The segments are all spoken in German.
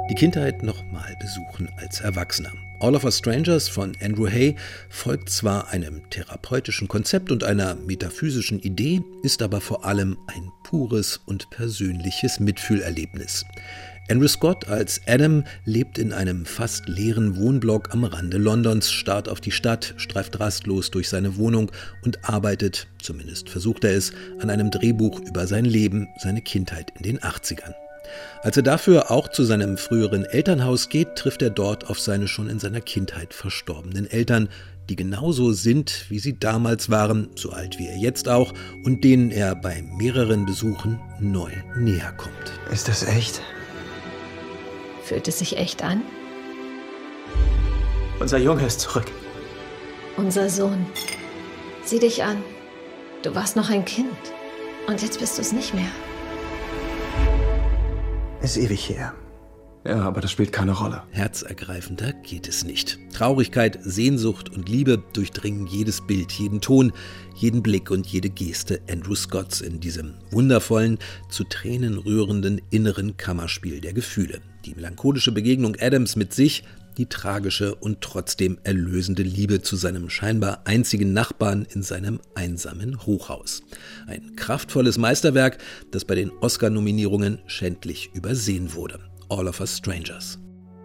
Die Kindheit nochmal besuchen als Erwachsener. All of Us Strangers von Andrew Hay folgt zwar einem therapeutischen Konzept und einer metaphysischen Idee, ist aber vor allem ein pures und persönliches Mitfühlerlebnis. Andrew Scott als Adam lebt in einem fast leeren Wohnblock am Rande Londons, starrt auf die Stadt, streift rastlos durch seine Wohnung und arbeitet, zumindest versucht er es, an einem Drehbuch über sein Leben, seine Kindheit in den 80ern. Als er dafür auch zu seinem früheren Elternhaus geht, trifft er dort auf seine schon in seiner Kindheit verstorbenen Eltern, die genauso sind, wie sie damals waren, so alt wie er jetzt auch, und denen er bei mehreren Besuchen neu näher kommt. Ist das echt? Fühlt es sich echt an? Unser Junge ist zurück. Unser Sohn. Sieh dich an. Du warst noch ein Kind. Und jetzt bist du es nicht mehr. Ist ewig her. Ja, aber das spielt keine Rolle. Herzergreifender geht es nicht. Traurigkeit, Sehnsucht und Liebe durchdringen jedes Bild, jeden Ton, jeden Blick und jede Geste Andrew Scotts in diesem wundervollen, zu Tränen rührenden inneren Kammerspiel der Gefühle. Die melancholische Begegnung Adams mit sich, die tragische und trotzdem erlösende Liebe zu seinem scheinbar einzigen Nachbarn in seinem einsamen Hochhaus. Ein kraftvolles Meisterwerk, das bei den Oscar-Nominierungen schändlich übersehen wurde. All of Us Strangers.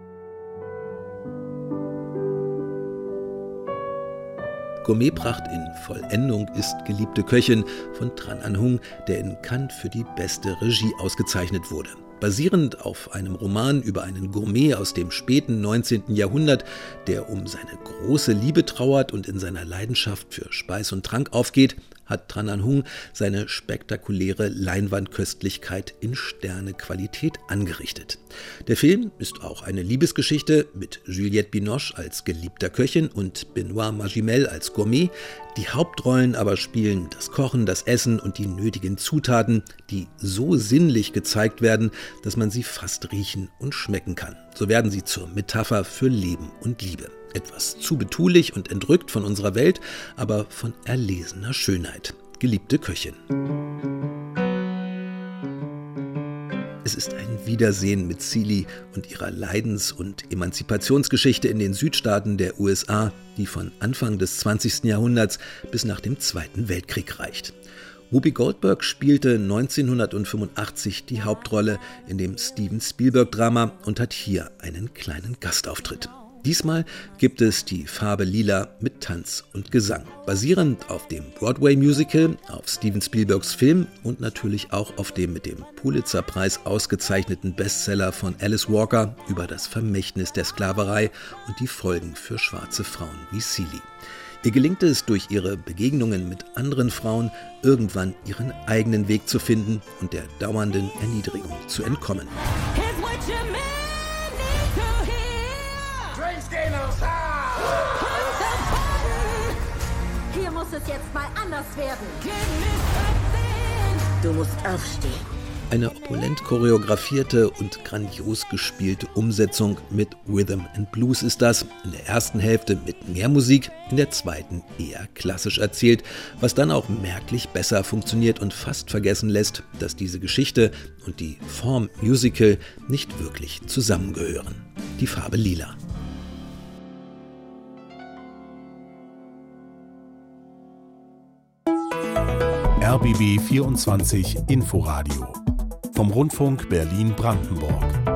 Gourmetpracht in Vollendung ist Geliebte Köchin von Tran Anh Hung, der in Cannes für die beste Regie ausgezeichnet wurde. Basierend auf einem Roman über einen Gourmet aus dem späten 19. Jahrhundert, der um seine große Liebe trauert und in seiner Leidenschaft für Speis und Trank aufgeht, hat Tran Anh Hung seine spektakuläre Leinwandköstlichkeit in Sternequalität angerichtet. Der Film ist auch eine Liebesgeschichte mit Juliette Binoche als geliebter Köchin und Benoît Magimel als Gourmet. Die Hauptrollen aber spielen das Kochen, das Essen und die nötigen Zutaten, die so sinnlich gezeigt werden, dass man sie fast riechen und schmecken kann. So werden sie zur Metapher für Leben und Liebe. Etwas zu betulich und entrückt von unserer Welt, aber von erlesener Schönheit. Geliebte Köchin. Es ist ein Wiedersehen mit Celie und ihrer Leidens- und Emanzipationsgeschichte in den Südstaaten der USA, die von Anfang des 20. Jahrhunderts bis nach dem Zweiten Weltkrieg reicht. Whoopi Goldberg spielte 1985 die Hauptrolle in dem Steven Spielberg-Drama und hat hier einen kleinen Gastauftritt. Diesmal gibt es die Farbe Lila mit Tanz und Gesang. Basierend auf dem Broadway-Musical, auf Steven Spielbergs Film und natürlich auch auf dem mit dem Pulitzer-Preis ausgezeichneten Bestseller von Alice Walker über das Vermächtnis der Sklaverei und die Folgen für schwarze Frauen wie Celie. Ihr gelingt es, durch ihre Begegnungen mit anderen Frauen irgendwann ihren eigenen Weg zu finden und der dauernden Erniedrigung zu entkommen. Hier muss es jetzt mal anders werden. Du musst aufstehen. Eine opulent choreografierte und grandios gespielte Umsetzung mit Rhythm and Blues ist das. In der ersten Hälfte mit mehr Musik, in der zweiten eher klassisch erzählt, was dann auch merklich besser funktioniert und fast vergessen lässt, dass diese Geschichte und die Form Musical nicht wirklich zusammengehören. Die Farbe Lila. RBB 24 Inforadio vom Rundfunk Berlin-Brandenburg.